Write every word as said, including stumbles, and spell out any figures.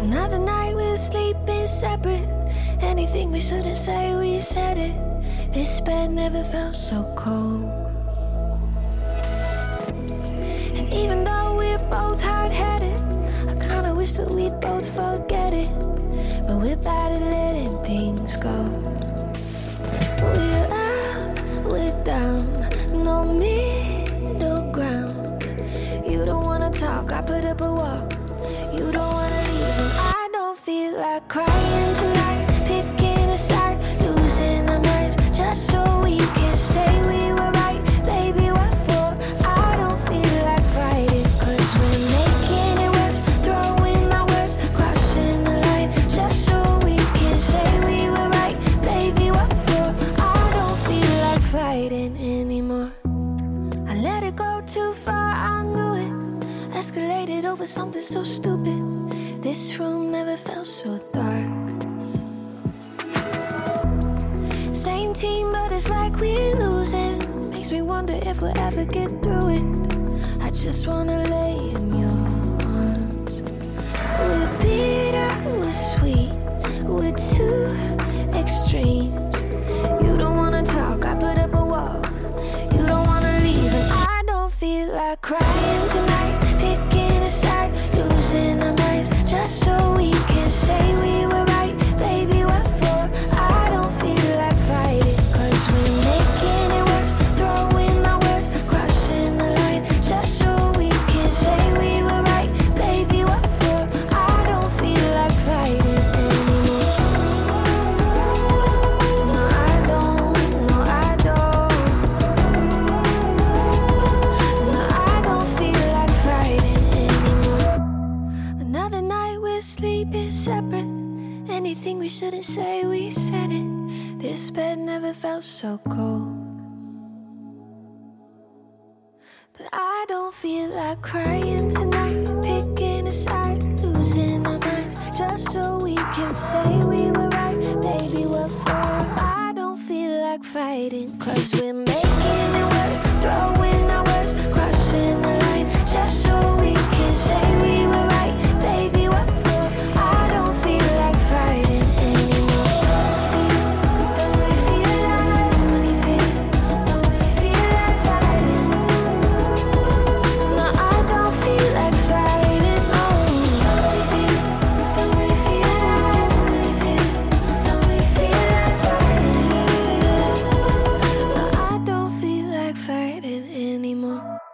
Another night we're sleeping separate. Anything we shouldn't say, we said it. This bed never felt so cold. And even though we're both hard-headed, I kinda wish that we'd both forget it. But we're bad at letting things go. We're up, we're down, no middle ground. You don't wanna talk, I put up a wall. You don't wanna leave, and I don't feel like crying tonight. Picking a side, losing our minds, just so we can say we were right. Baby, what for? I don't feel like fighting, cause we're making it worse. Throwing my words, crossing the line, just so we can say we were right. Baby, what for? I don't feel like fighting anymore. I let it go too far, I knew it. Escalated over something so stupid. This room never felt so dark. Same team, but it's like we're losing. Makes me wonder if we'll ever get through it. I just wanna lay in your arms. We're bitter, we're sweet, we're two extremes. You don't wanna talk, I put up a wall. You don't wanna leave, and I don't feel like crying tonight. Picking a side, losing our minds, just so we can say we were right. Baby, what for? I don't feel like fighting, cause we're making it worse. Throwing my words, crossing the line, just so we can say we were right. Baby, what for? I don't feel like fighting anymore. No, I don't, no, I don't. No, I don't feel like fighting anymore. Another night we're sleeping separate. Anything we shouldn't say, we said it. This bed never felt so cold. But I don't feel like crying tonight. Picking a side, losing our minds, just so we can say we were right. Baby, what for? I don't feel like fighting, cause we're making it worse. Throwing our words, crossing the line, just so we can say we were right. Baby, what for? I don't feel like fighting anymore. Don't really feel like, don't really feel, don't really feel like fighting. No, I don't feel like fighting. No, don't really feel, don't really feel like, don't really feel, don't really feel like fighting. No, I don't feel like fighting anymore.